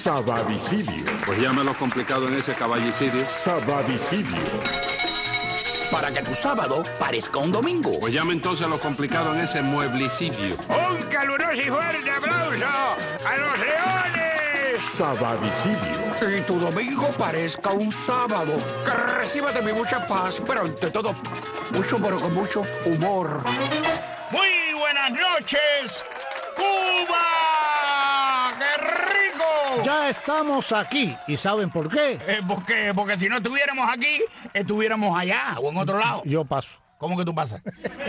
Sabavicidio. Pues llámelo complicado en ese caballicidio. Sabavicidio. Para que tu sábado parezca un domingo. Pues llame entonces lo complicado en ese mueblicidio. Un caluroso y fuerte aplauso a los leones. Sabavicidio. Y tu domingo parezca un sábado. Que reciba de mí mucha paz, pero ante todo, mucho, pero con mucho humor. Muy buenas noches, Cuba. ¡Qué rico! Ya estamos aquí. ¿Y saben por qué? Porque si no estuviéramos aquí, estuviéramos allá o en otro lado. Yo paso. ¿Cómo que tú pasas?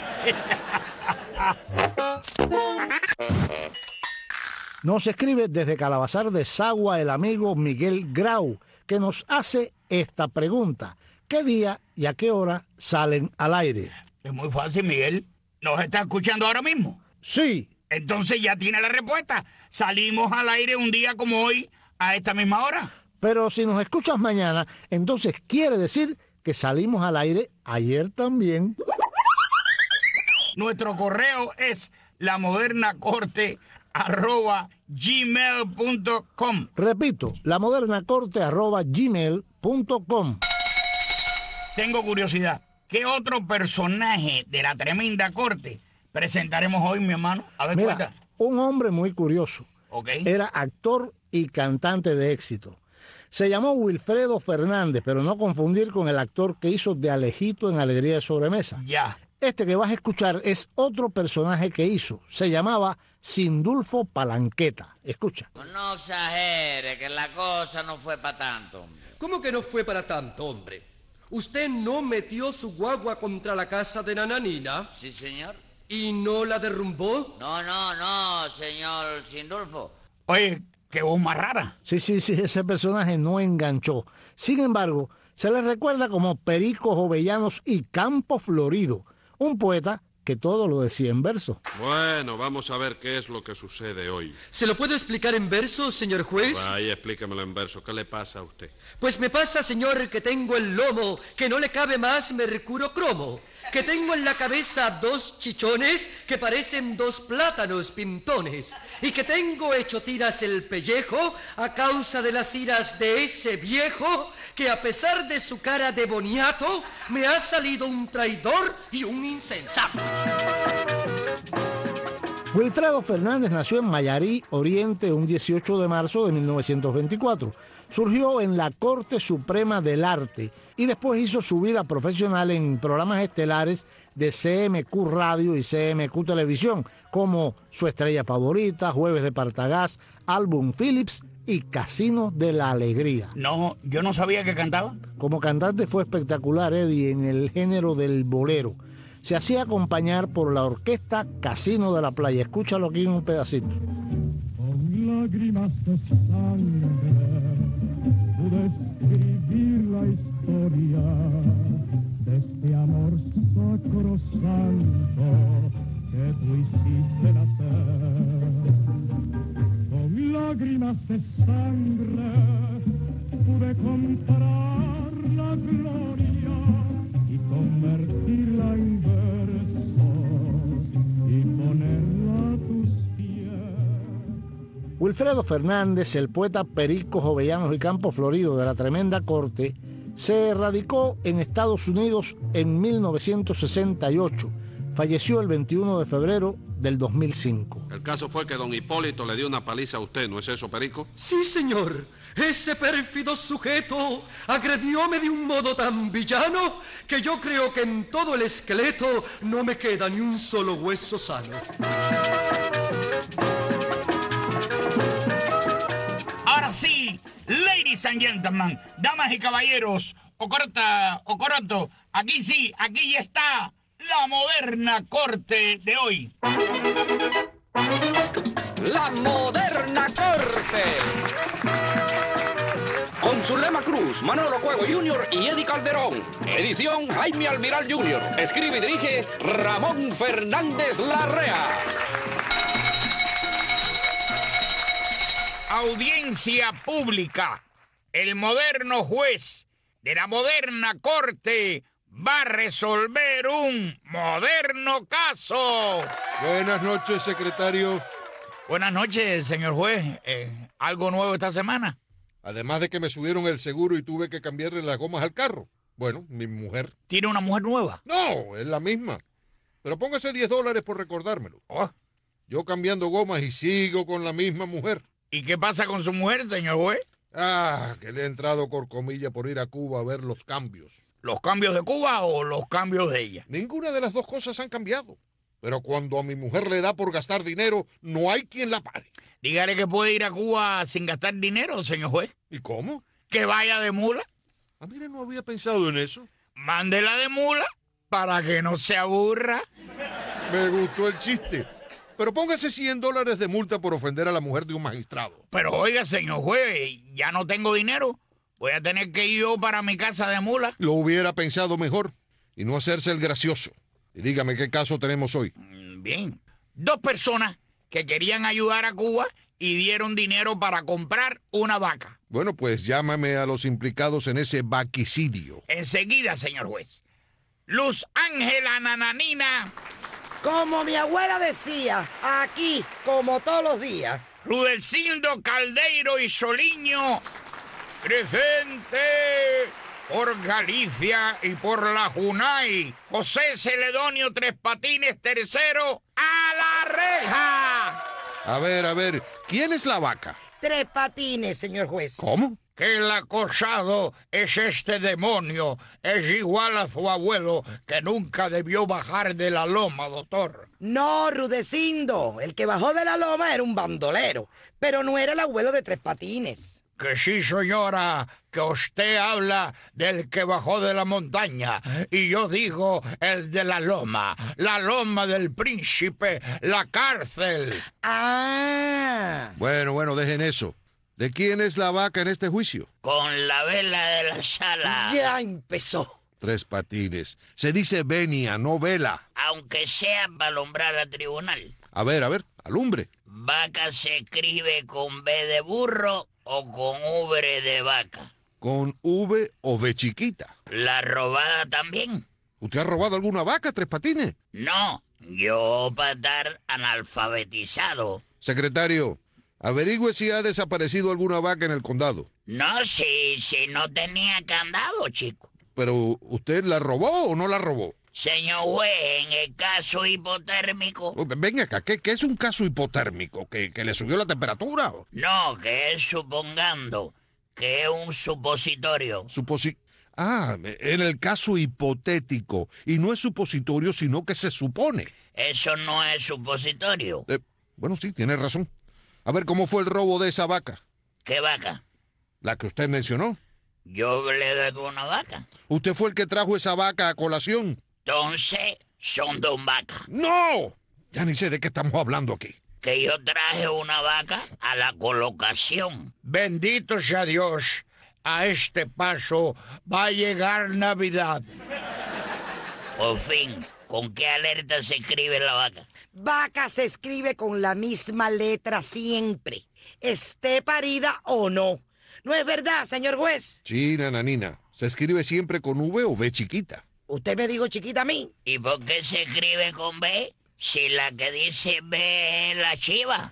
Nos escribe desde Calabazar de Sagua el amigo Miguel Grau, que nos hace esta pregunta. ¿Qué día y a qué hora salen al aire? Es muy fácil, Miguel. ¿Nos está escuchando ahora mismo? Sí. Entonces ya tiene la respuesta. Salimos al aire un día como hoy, a esta misma hora. Pero si nos escuchas mañana, entonces quiere decir que salimos al aire ayer también. Nuestro correo es lamodernacorte@gmail.com. Repito, lamodernacorte@gmail.com. Tengo curiosidad. ¿Qué otro personaje de la tremenda corte presentaremos hoy, mi hermano? A ver, Mira, cuenta. un hombre muy curioso. Ok. Era actor y cantante de éxito. Se llamó Wilfredo Fernández, pero no confundir con el actor que hizo de Alejito en Alegría de Sobremesa. Ya. Este que vas a escuchar es otro personaje que hizo. Se llamaba Sindulfo Palanqueta. Escucha. No exagere, que la cosa no fue para tanto, hombre. ¿Cómo que no fue para tanto, hombre? ¿Usted no metió su guagua contra la casa de Nananina ¿Sí, señor? y no la derrumbó? No, señor Sindulfo. Oye, qué voz más rara. Sí, ese personaje no enganchó. Sin embargo, se le recuerda como Perico Jovellanos y Campo Florido, un poeta que todo lo decía en verso. Bueno, vamos a ver qué es lo que sucede hoy. ¿Se lo puedo explicar en verso, señor juez? Vaya, explíquemelo en verso. ¿Qué le pasa a usted? Pues me pasa, señor, que tengo el lomo, que no le cabe más mercurio cromo, que tengo en la cabeza 2 chichones que parecen 2 plátanos pintones, y que tengo hecho tiras el pellejo a causa de las iras de ese viejo que a pesar de su cara de boniato me ha salido un traidor y un insensato. Wilfredo Fernández nació en Mayarí, Oriente, un 18 de marzo de 1924. Surgió en la Corte Suprema del Arte y después hizo su vida profesional en programas estelares de CMQ Radio y CMQ Televisión, como Su Estrella Favorita, Jueves de Partagás, Álbum Phillips y Casino de la Alegría. No, yo no sabía que cantaba. Como cantante fue espectacular, Eddie, en el género del bolero. Se hacía acompañar por la orquesta Casino de la Playa. Escúchalo aquí en un pedacito. Con lágrimas de sangre pude escribir la historia de este amor sacrosanto que tú hiciste nacer. Con lágrimas de sangre pude comprar la gloria y convertirla en verso y ponerla a tus pies. Wilfredo Fernández, el poeta Perico Jovellanos y Campo Florido de la Tremenda Corte, se radicó en Estados Unidos en 1968. Falleció el 21 de febrero del 2005. El caso fue que don Hipólito le dio una paliza a usted, ¿no es eso, Perico? Sí, señor. Ese pérfido sujeto agredióme de un modo tan villano que yo creo que en todo el esqueleto no me queda ni un solo hueso sano. Ahora sí, ladies and gentlemen, damas y caballeros, Ocoroto, aquí sí, aquí ya está la moderna corte de hoy. La moderna corte. Con Zulema Cruz, Manolo Cuevo Jr. y Eddie Calderón. Edición Jaime Almiral Jr. Escribe y dirige Ramón Fernández Larrea. Audiencia pública. El moderno juez de la moderna corte va a resolver un moderno caso. Buenas noches, secretario. Buenas noches, señor juez. ¿Algo nuevo esta semana? Además de que me subieron el seguro y tuve que cambiarle las gomas al carro. Bueno, mi mujer. ¿Tiene una mujer nueva? No, es la misma. Pero póngase $10 por recordármelo. Oh. Yo cambiando gomas y sigo con la misma mujer. ¿Y qué pasa con su mujer, señor juez? Que le he entrado corcomilla por ir a Cuba a ver los cambios. ¿Los cambios de Cuba o los cambios de ella? Ninguna de las dos cosas han cambiado. Pero cuando a mi mujer le da por gastar dinero, no hay quien la pare. Dígale que puede ir a Cuba sin gastar dinero, señor juez. ¿Y cómo? Que vaya de mula. Mire, no había pensado en eso. Mándela de mula para que no se aburra. Me gustó el chiste. Pero póngase $100 de multa por ofender a la mujer de un magistrado. Pero oiga, señor juez, ya no tengo dinero. Voy a tener que ir yo para mi casa de mula. Lo hubiera pensado mejor y no hacerse el gracioso. Y dígame, ¿qué caso tenemos hoy? Bien. 2 personas que querían ayudar a Cuba y dieron dinero para comprar una vaca. Bueno, pues llámame a los implicados en ese vaquicidio. Enseguida, señor juez. Luz Ángela Nananina. Como mi abuela decía, aquí, como todos los días. Rudelcindo Caldeiro y Soliño. Presente. Por Galicia y por la Junay, José Celedonio Tres Patines III, ¡a la reja! A ver, ¿quién es la vaca? Tres Patines, señor juez. ¿Cómo? Que el acosado es este demonio, es igual a su abuelo, que nunca debió bajar de la loma, doctor. No, Rudecindo, el que bajó de la loma era un bandolero, pero no era el abuelo de Tres Patines. Que sí, señora, que usted habla del que bajó de la montaña, y yo digo el de la loma del príncipe, la cárcel. Ah. Bueno, dejen eso. ¿De quién es la vaca en este juicio? Con la vela de la sala. Ya empezó. Tres Patines. Se dice venia, no vela. Aunque sea para alumbrar al tribunal. A ver, alumbre. Vaca se escribe con B de burro o con V de vaca. ¿Con V o V chiquita? ¿La robada también? ¿Usted ha robado alguna vaca, Tres Patines? No, yo para estar analfabetizado. Secretario, averigüe si ha desaparecido alguna vaca en el condado. No, si no tenía candado, chico. ¿Pero usted la robó o no la robó? Señor juez, en el caso hipotérmico... Venga acá, ¿qué es un caso hipotérmico? ¿Que le subió la temperatura? No, que es supongando, que es un supositorio. En el caso hipotético. Y no es supositorio, sino que se supone. Eso no es supositorio. Bueno, sí, tiene razón. A ver, ¿cómo fue el robo de esa vaca? ¿Qué vaca? La que usted mencionó. Yo le doy con una vaca. ¿Usted fue el que trajo esa vaca a colación? Entonces, son 2 vacas. ¡No! Ya ni sé de qué estamos hablando aquí. Que yo traje una vaca a la colocación. Bendito sea Dios. A este paso va a llegar Navidad. Por fin, ¿con qué alerta se escribe la vaca? Vaca se escribe con la misma letra siempre, esté parida o no. ¿No es verdad, señor juez? Sí, nananina. Se escribe siempre con V o V chiquita. ¿Usted me dijo chiquita a mí? ¿Y por qué se escribe con B si la que dice B es la chiva?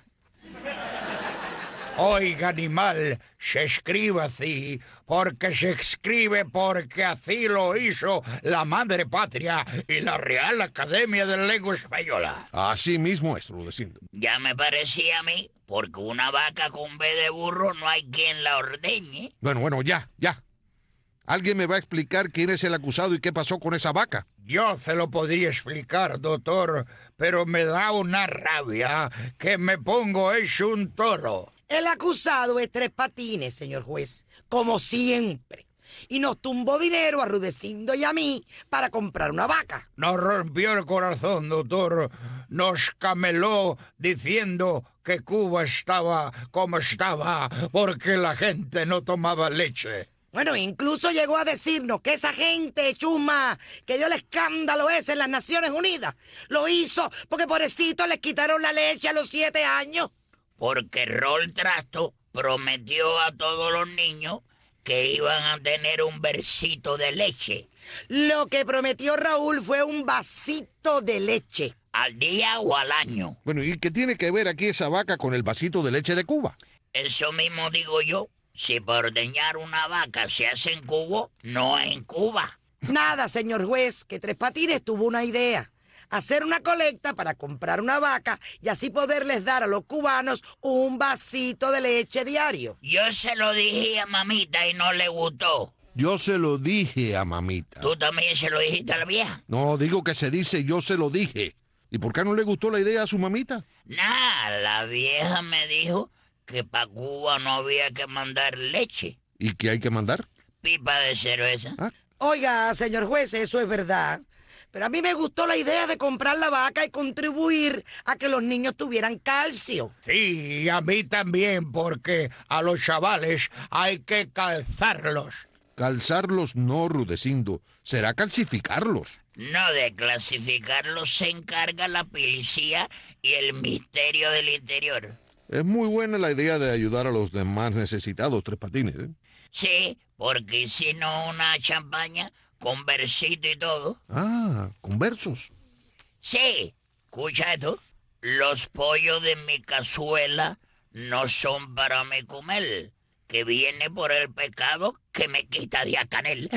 Oiga, animal, se escribe así porque así lo hizo la madre patria y la Real Academia de Lengua Española. Así mismo es, Rudecindo. Ya me parecía a mí, porque una vaca con B de burro no hay quien la ordeñe. Bueno, ya. ¿Alguien me va a explicar quién es el acusado y qué pasó con esa vaca? Yo se lo podría explicar, doctor, pero me da una rabia que me pongo hecho un toro. El acusado es Tres Patines, señor juez, como siempre. Y nos tumbó dinero a Rudecindo y a mí para comprar una vaca. Nos rompió el corazón, doctor. Nos cameló diciendo que Cuba estaba como estaba porque la gente no tomaba leche. Bueno, incluso llegó a decirnos que esa gente chusma que dio el escándalo ese en las Naciones Unidas lo hizo porque pobrecito les quitaron la leche a los 7 años. Porque Rol Trasto prometió a todos los niños que iban a tener un versito de leche. Lo que prometió Raúl fue un vasito de leche. ¿Al día o al año? Bueno, ¿y qué tiene que ver aquí esa vaca con el vasito de leche de Cuba? Eso mismo digo yo. Si por ordeñar una vaca se hace en Cuba, no en Cuba. Nada, señor juez, que Tres Patines tuvo una idea. Hacer una colecta para comprar una vaca y así poderles dar a los cubanos un vasito de leche diario. Yo se lo dije a mamita y no le gustó. Yo se lo dije a mamita. ¿Tú también se lo dijiste a la vieja? No, digo que se dice yo se lo dije. ¿Y por qué no le gustó la idea a su mamita? Nah, la vieja me dijo que para Cuba no había que mandar leche. ¿Y qué hay que mandar? Pipa de cerveza. Oiga, señor juez, eso es verdad. Pero a mí me gustó la idea de comprar la vaca y contribuir a que los niños tuvieran calcio. Sí, a mí también, porque a los chavales hay que calzarlos. Calzarlos no, Rudecindo. Será calcificarlos. No, de clasificarlos se encarga la policía y el Ministerio del Interior. Es muy buena la idea de ayudar a los demás necesitados, Tres Patines, ¿eh? Sí, porque hicimos una champaña con versito y todo. Ah, con versos. Sí, escucha esto. Los pollos de mi cazuela no son para mi comer, que viene por el pecado que me quita de acanel.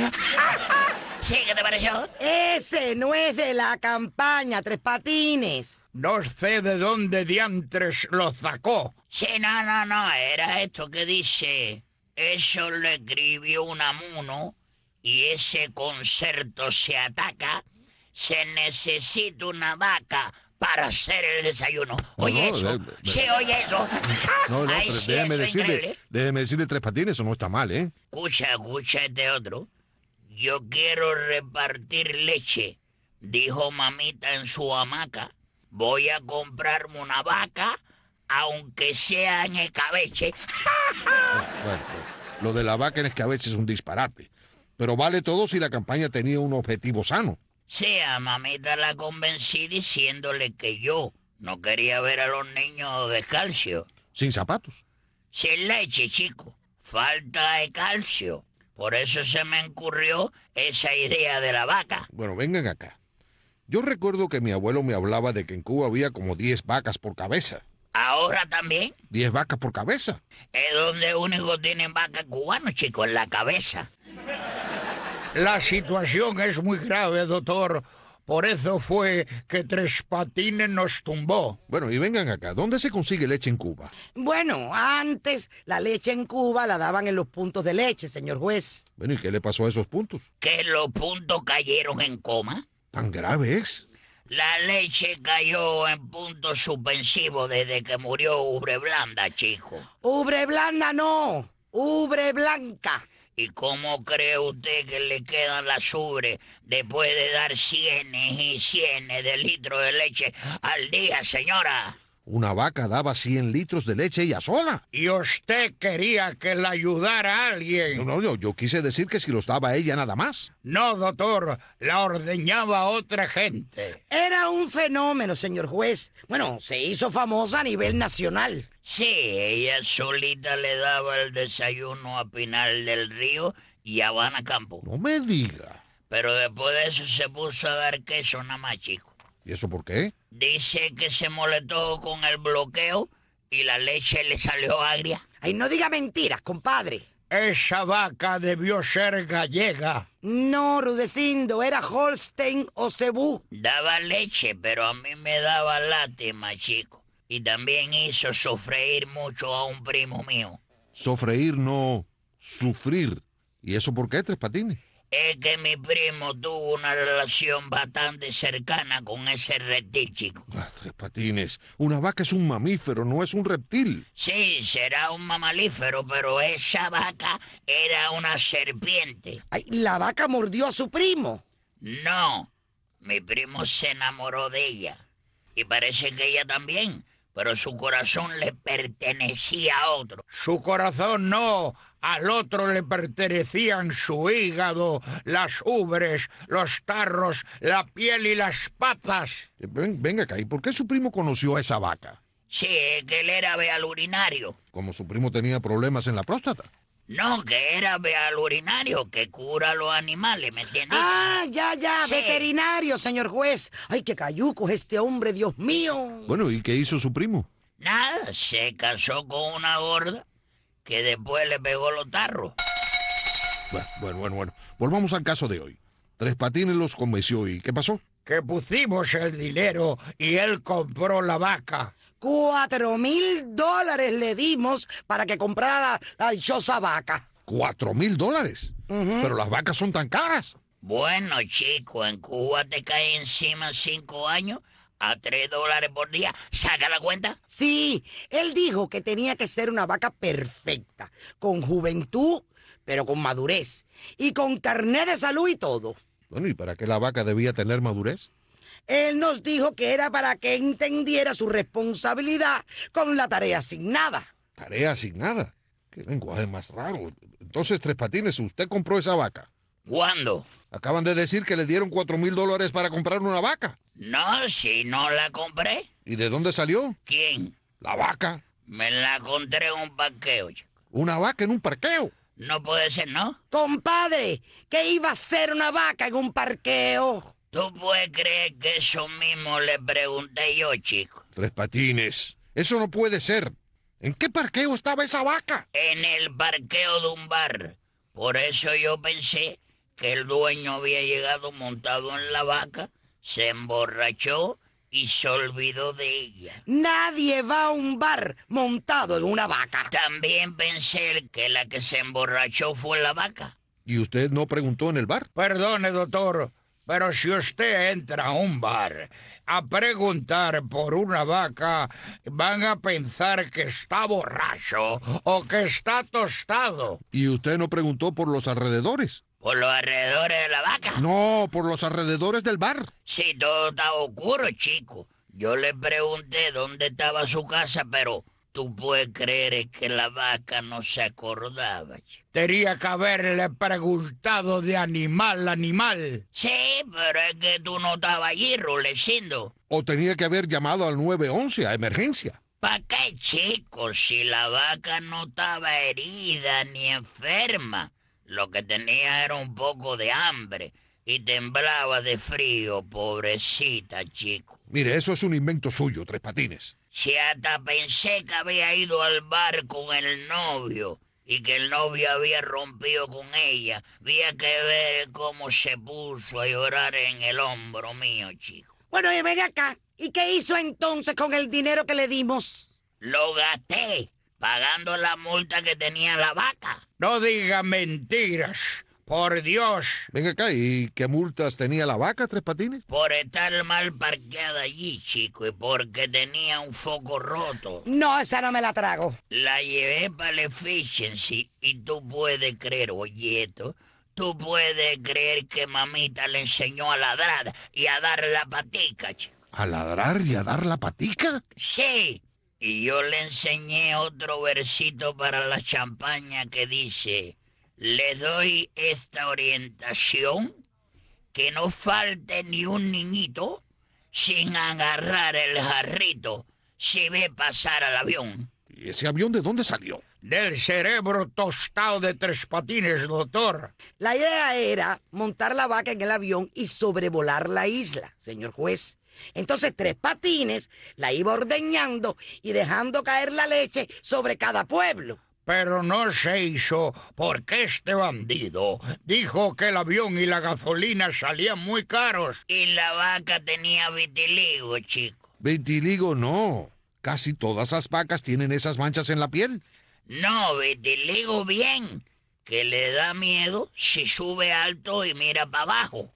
¿Sí? ¿Qué te pareció? Ese no es de la campaña, Tres Patines. No sé de dónde diantres lo sacó. Sí, no, era esto que dice... Eso lo escribió Unamuno y ese concerto se ataca. Se necesita una vaca para hacer el desayuno. Oye eso. Sí, oye eso. No, Ay, pero sí, déjeme eso es increíble. decirle Tres Patines, eso no está mal, ¿eh? Escucha este otro. Yo quiero repartir leche, dijo mamita en su hamaca. Voy a comprarme una vaca, aunque sea en escabeche. Bueno, lo de la vaca en escabeche es un disparate. Pero vale todo si la campaña tenía un objetivo sano. Sí, a mamita la convencí diciéndole que yo no quería ver a los niños descalcios. Sin zapatos. Sin leche, chico. Falta de calcio. Por eso se me ocurrió esa idea de la vaca. Bueno, vengan acá. Yo recuerdo que mi abuelo me hablaba de que en Cuba había como 10 vacas por cabeza. ¿Ahora también? 10 vacas por cabeza. Es donde único tienen vaca cubano, chico, en la cabeza. La situación es muy grave, doctor. Por eso fue que Tres Patines nos tumbó. Bueno, y vengan acá. ¿Dónde se consigue leche en Cuba? Bueno, antes la leche en Cuba la daban en los puntos de leche, señor juez. Bueno, ¿y qué le pasó a esos puntos? ¿Que los puntos cayeron en coma? ¿Tan grave es? La leche cayó en punto suspensivo desde que murió Ubre Blanda, chico. Ubre Blanda no, Ubre Blanca. ¿Y cómo cree usted que le quedan las ubres después de dar cienes y cienes de litros de leche al día, señora? Una vaca daba 100 litros de leche ella sola. ¿Y usted quería que la ayudara a alguien? No, yo quise decir que si los daba ella nada más. No, doctor, la ordeñaba otra gente. Era un fenómeno, señor juez. Bueno, se hizo famosa a nivel nacional. Sí, ella solita le daba el desayuno a Pinal del Río y a Habana Campo. No me diga. Pero después de eso se puso a dar queso nada más, chico. ¿Y eso por qué? Dice que se molestó con el bloqueo y la leche le salió agria. Ay, no diga mentiras, compadre. Esa vaca debió ser gallega. No, Rudecindo, era Holstein o Cebú. Daba leche, pero a mí me daba lástima, chico. Y también hizo sofreír mucho a un primo mío. Sofreír, no sufrir. ¿Y eso por qué, Tres Patines? Es que mi primo tuvo una relación bastante cercana con ese reptil, chico. Tres Patines, una vaca es un mamífero, no es un reptil. Sí, será un mamalífero, pero esa vaca era una serpiente. Ay, la vaca mordió a su primo. No, mi primo se enamoró de ella. Y parece que ella también, pero su corazón le pertenecía a otro. Su corazón no. Al otro le pertenecían su hígado, las ubres, los tarros, la piel y las patas. Venga acá, ¿y por qué su primo conoció a esa vaca? Sí, que él era veal urinario. Como su primo tenía problemas en la próstata. No, que era al urinario que cura a los animales, ¿me entiendes? Ah, ya, Sí. veterinario, señor juez. Ay, qué cayuco es este hombre, Dios mío. Bueno, ¿y qué hizo su primo? Nada, se casó con una gorda que después le pegó los tarros. Bueno. Volvamos al caso de hoy. Tres Patines los convenció y ¿qué pasó? Que pusimos el dinero y él compró la vaca. $4,000 le dimos para que comprara la dichosa vaca. $4,000. Pero las vacas son tan caras. Bueno, chico, en Cuba te cae encima 5 años a $3 por día. ¿Saca la cuenta? Sí, él dijo que tenía que ser una vaca perfecta, con juventud, pero con madurez, y con carné de salud y todo. Bueno, ¿y para qué la vaca debía tener madurez? Él nos dijo que era para que entendiera su responsabilidad con la tarea asignada. Tarea asignada. Qué lenguaje más raro. Entonces, Tres Patines, ¿usted compró esa vaca? ¿Cuándo? Acaban de decir que le dieron $4,000 para comprar una vaca. No, si no la compré. ¿Y de dónde salió? ¿Quién? La vaca. Me la encontré en un parqueo, chico. ¿Una vaca en un parqueo? No puede ser, ¿no? Compadre, ¿qué iba a ser una vaca en un parqueo? ¿Tú puedes creer que eso mismo le pregunté yo, chico? Tres Patines. Eso no puede ser. ¿En qué parqueo estaba esa vaca? En el parqueo de un bar. Por eso yo pensé que el dueño había llegado montado en la vaca, se emborrachó y se olvidó de ella. Nadie va a un bar montado en una vaca. También pensé que la que se emborrachó fue la vaca. ¿Y usted no preguntó en el bar? Perdone, doctor, pero si usted entra a un bar a preguntar por una vaca, van a pensar que está borracho o que está tostado. ¿Y usted no preguntó por los alrededores? ¿Por los alrededores de la vaca? No, por los alrededores del bar. Sí, todo estaba oscuro, chico. Yo le pregunté dónde estaba su casa, pero tú puedes creer que la vaca no se acordaba, chico. Tenía que haberle preguntado de animal a animal. Sí, pero es que tú no estabas allí, Rulecindo. O tenía que haber llamado al 911 a emergencia. ¿Para qué, chico? Si la vaca no estaba herida ni enferma. Lo que tenía era un poco de hambre y temblaba de frío, pobrecita, chico. Mire, eso es un invento suyo, Tres Patines. Si hasta pensé que había ido al bar con el novio y que el novio había rompido con ella, había que ver cómo se puso a llorar en el hombro mío, chico. Bueno, y ven acá. ¿Y qué hizo entonces con el dinero que le dimos? Lo gasté pagando la multa que tenía la vaca. No diga mentiras, por Dios. Venga acá, ¿y qué multas tenía la vaca, Tres Patines? Por estar mal parqueada allí, chico, y porque tenía un foco roto. No, esa no me la trago. La llevé para el efficiency y tú puedes creer, oye esto, tú puedes creer que mamita le enseñó a ladrar y a dar la patica, chico. ¿A ladrar y a dar la patica? Sí. Y yo le enseñé otro versito para la champaña que dice: le doy esta orientación, que no falte ni un niñito sin agarrar el jarrito si ve pasar al avión. ¿Y ese avión de dónde salió? Del cerebro tostado de Tres Patines, doctor. La idea era montar la vaca en el avión y sobrevolar la isla, señor juez. Entonces Tres Patines la iba ordeñando y dejando caer la leche sobre cada pueblo. Pero no se hizo porque este bandido dijo que el avión y la gasolina salían muy caros. Y la vaca tenía vitiligo, chico. Vitiligo no. Casi todas las vacas tienen esas manchas en la piel. No, vitiligo bien, que le da miedo si sube alto y mira para abajo.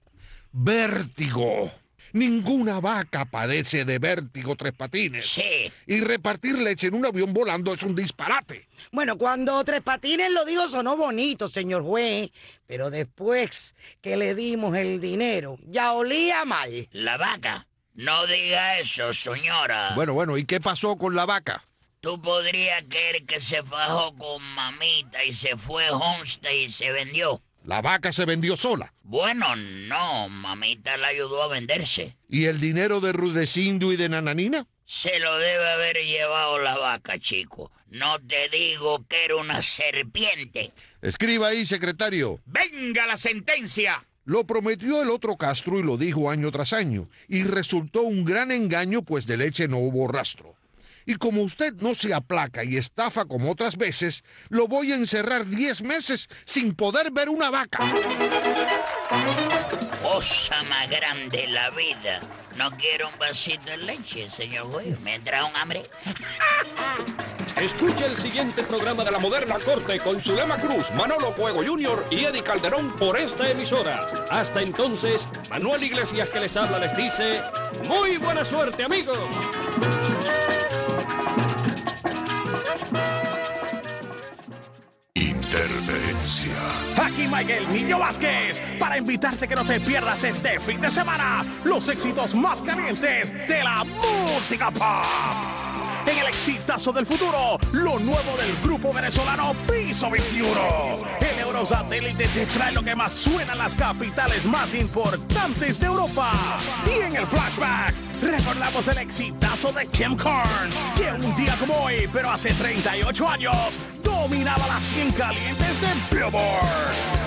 ¡Vértigo! Ninguna vaca padece de vértigo, Tres Patines. Sí. Y repartir leche en un avión volando es un disparate. Bueno, cuando Tres Patines lo dijo sonó bonito, señor juez. Pero después que le dimos el dinero, ya olía mal. La vaca. No diga eso, señora. Bueno, ¿y qué pasó con la vaca? Tú podrías creer que se fajó con mamita y se fue a Homestead y se vendió. ¿La vaca se vendió sola? Bueno, no, mamita la ayudó a venderse. ¿Y el dinero de Rudecindo y de Nananina? se lo debe haber llevado la vaca, chico. No te digo que era una serpiente. Escriba ahí, secretario. ¡Venga la sentencia! Lo prometió el otro Castro y lo dijo año tras año, y resultó un gran engaño, pues de leche no hubo rastro. Y como usted no se aplaca y estafa como otras veces, lo voy a encerrar 10 meses sin poder ver una vaca. Cosa más grande la vida. No quiero un vasito de leche, señor juez. ¿Me entra un hambre? Escucha el siguiente programa de La Moderna Corte con Zulema Cruz, Manolo Cuego Jr. y Eddie Calderón por esta emisora. Hasta entonces, Manuel Iglesias que les habla les dice ¡muy buena suerte, amigos! Interferencia. Aquí Miguel Niño Vázquez para invitarte que no te pierdas este fin de semana los éxitos más calientes de la música pop. En el exitazo del futuro, lo nuevo del grupo venezolano Piso 21. El Eurosatélite te trae lo que más suena en las capitales más importantes de Europa. Y en el flashback, recordamos el exitazo de Kim Carnes, que un día como hoy, pero hace 38 años, dominaba las 100 calientes de Billboard.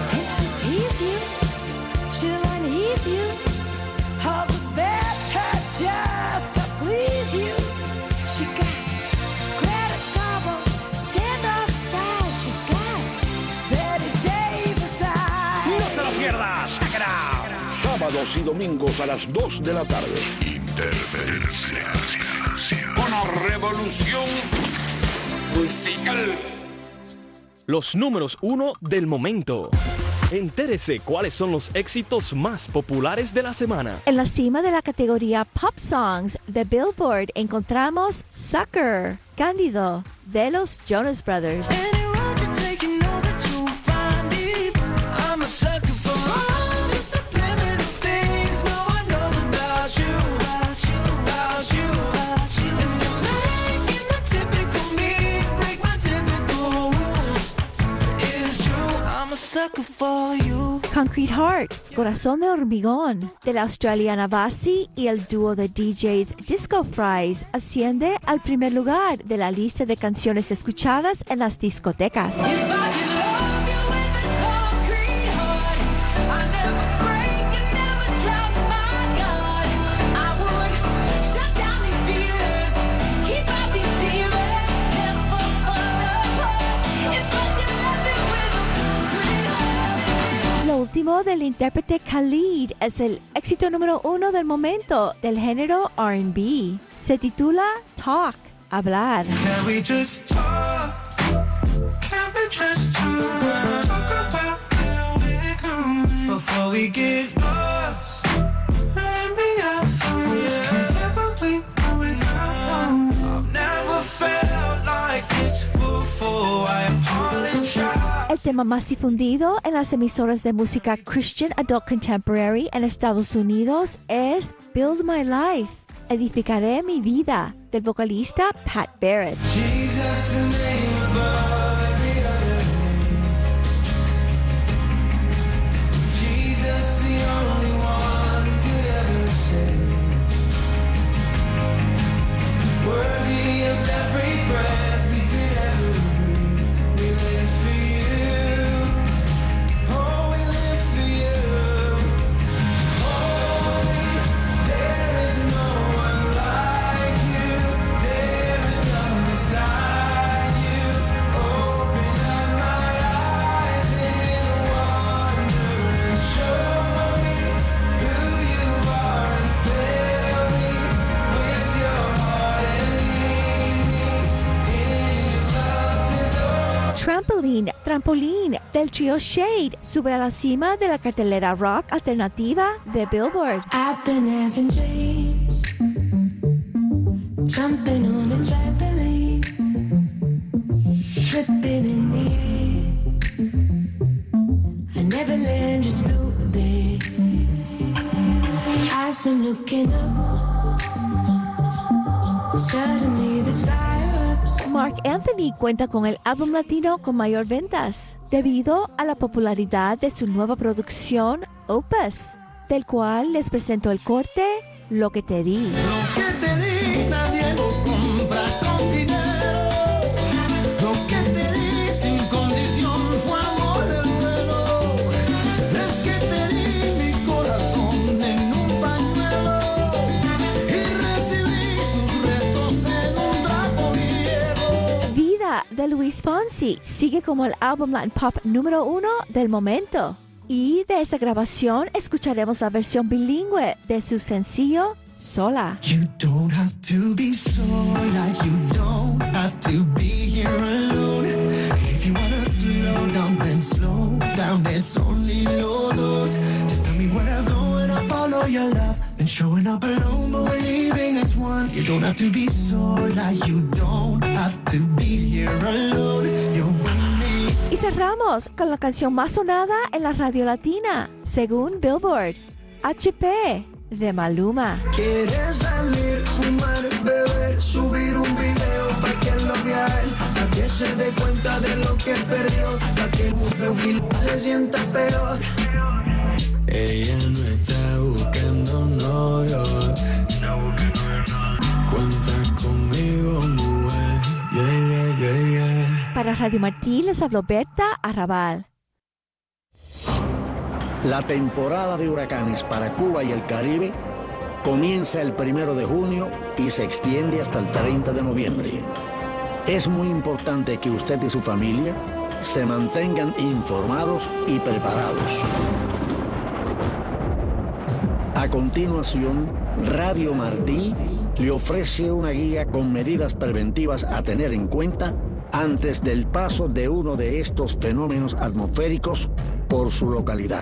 No te lo pierdas, check it out. Sábados y domingos a las 2 de la tarde. Interferencia. Una revolución musical. Los números 1 del momento. Entérese cuáles son los éxitos más populares de la semana. En la cima de la categoría Pop Songs de Billboard encontramos Sucker, Cándido, de los Jonas Brothers. Concrete Heart, Corazón de Hormigón, de la australiana Vasi y el dúo de DJs Disco Fries asciende al primer lugar de la lista de canciones escuchadas en las discotecas. Lo último del intérprete Khalid es el éxito número 1 del momento del género R&B. Se titula Talk, hablar. Can we just talk? Can we just talk about where we're going before we get lost? Let me out what we going on. I've never felt like this before. I apologize. El tema más difundido en las emisoras de música Christian Adult Contemporary en Estados Unidos es Build My Life, Edificaré mi vida, del vocalista Pat Barrett. Jesus, the name above every other name. Jesus, the only one who could ever save. Worthy of every breath we could ever breathe. We live for you. Oh, we live for you. Holy, there is no one like you. There is none beside you. Open up my eyes in wonder and show me who you are and fill me with your heart and lead me in your love to the Trampolín del trío Shade sube a la cima de la cartelera rock alternativa de Billboard. I've been having dreams, jumping on a trampoline, flipping in the air. I never land, just float there. As I'm looking up, suddenly the sky erupts. Mark Anthony cuenta con el álbum latino con mayor ventas, debido a la popularidad de su nueva producción Opus, del cual les presento el corte Lo que te di. Lo que te di nadie de Luis Fonsi sigue como el álbum Latin Pop número 1 del momento. Y de esa grabación escucharemos la versión bilingüe de su sencillo Sola. You don't have to be sola, you don't have to be here alone. If you wanna slow down, it's only los dos. Just tell me where to go and I'll follow your love. Been showing up alone, but we're leaving as one. You don't have to be sola, you don't have to be here alone. You're with me. Y cerramos con la canción más sonada en la radio latina, según Billboard, HP, de Maluma. Quieres salir, fumar, beber, subir un video para que lo vea él, para que se dé cuenta de lo que perdió, para que se sienta peor. Ella no está buscando un novio, cuenta conmigo, mujer. Yeah, yeah, yeah. Para Radio Martí les habló Berta Arrabal. La temporada de huracanes para Cuba y el Caribe comienza el 1 de junio y se extiende hasta el 30 de noviembre. Es muy importante que usted y su familia se mantengan informados y preparados. A continuación, Radio Martí le ofrece una guía con medidas preventivas a tener en cuenta antes del paso de uno de estos fenómenos atmosféricos por su localidad.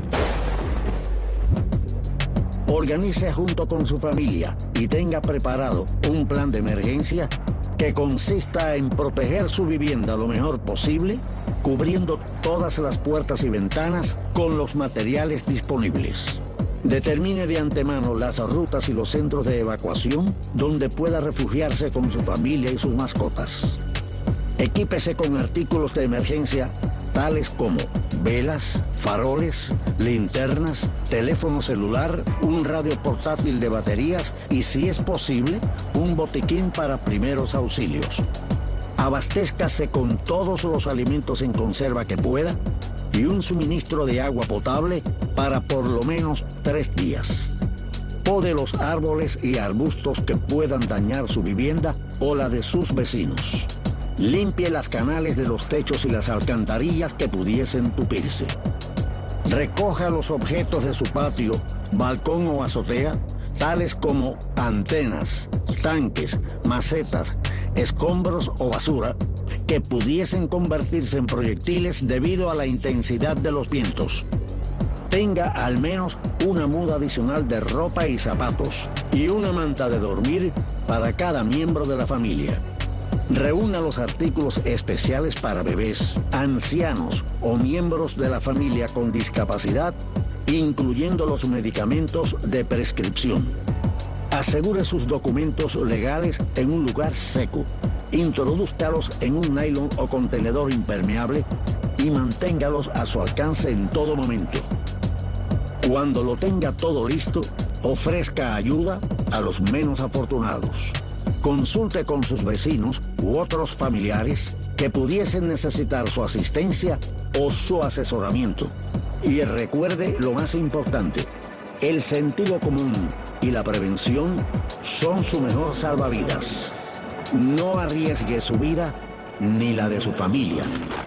Organice junto con su familia y tenga preparado un plan de emergencia que consista en proteger su vivienda lo mejor posible, cubriendo todas las puertas y ventanas con los materiales disponibles. Determine de antemano las rutas y los centros de evacuación donde pueda refugiarse con su familia y sus mascotas. Equípese con artículos de emergencia tales como velas, faroles, linternas, teléfono celular, un radio portátil de baterías y, si es posible, un botiquín para primeros auxilios. Abastézcase con todos los alimentos en conserva que pueda y un suministro de agua potable para por lo menos 3 días. Pode los árboles y arbustos que puedan dañar su vivienda o la de sus vecinos. Limpie las canales de los techos y las alcantarillas que pudiesen tupirse. Recoja los objetos de su patio, balcón o azotea, tales como antenas, tanques, macetas, escombros o basura, que pudiesen convertirse en proyectiles debido a la intensidad de los vientos. Tenga al menos una muda adicional de ropa y zapatos y una manta de dormir para cada miembro de la familia. Reúna los artículos especiales para bebés, ancianos o miembros de la familia con discapacidad, incluyendo los medicamentos de prescripción. Asegure sus documentos legales en un lugar seco. Introdúzcalos en un nylon o contenedor impermeable y manténgalos a su alcance en todo momento. Cuando lo tenga todo listo, ofrezca ayuda a los menos afortunados. Consulte con sus vecinos u otros familiares que pudiesen necesitar su asistencia o su asesoramiento. Y recuerde lo más importante, el sentido común y la prevención son su mejor salvavidas. No arriesgue su vida ni la de su familia.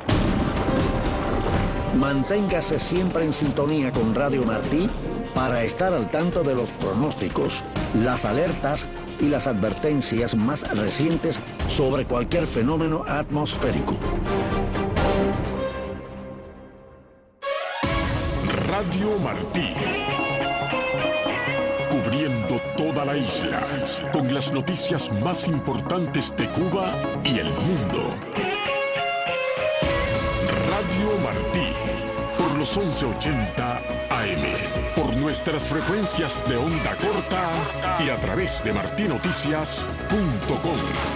Manténgase siempre en sintonía con Radio Martí para estar al tanto de los pronósticos, las alertas y las advertencias más recientes sobre cualquier fenómeno atmosférico. Radio Martí. Cubriendo toda la isla con las noticias más importantes de Cuba y el mundo. Radio Martí, por los 1180 AM, por nuestras frecuencias de onda corta y a través de martinoticias.com.